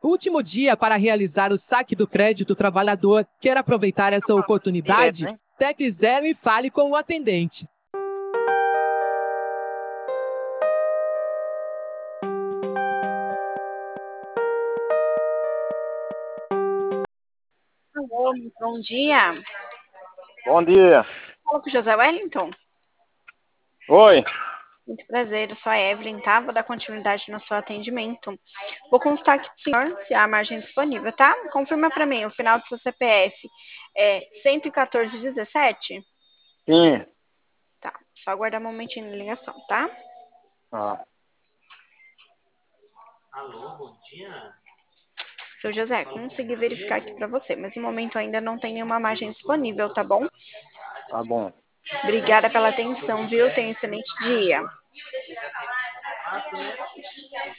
Último dia para realizar o saque do crédito trabalhador. Quer aproveitar essa oportunidade? Tecle 0 e fale com o atendente. Alô, bom dia. Bom dia. Fala com o José Wellington. Oi. Muito prazer, eu sou a Evelyn, tá? Vou dar continuidade no seu atendimento. Vou consultar aqui pro senhor se há margem disponível, tá? Confirma para mim, o final do seu CPF é 11417? Sim. Tá, só aguardar um momentinho de ligação, tá? Ah. Alô, bom dia. Seu José, consegui verificar aqui para você, mas no momento ainda não tem nenhuma margem disponível, tá bom? Tá bom. Obrigada pela atenção, viu? Tenha um excelente dia.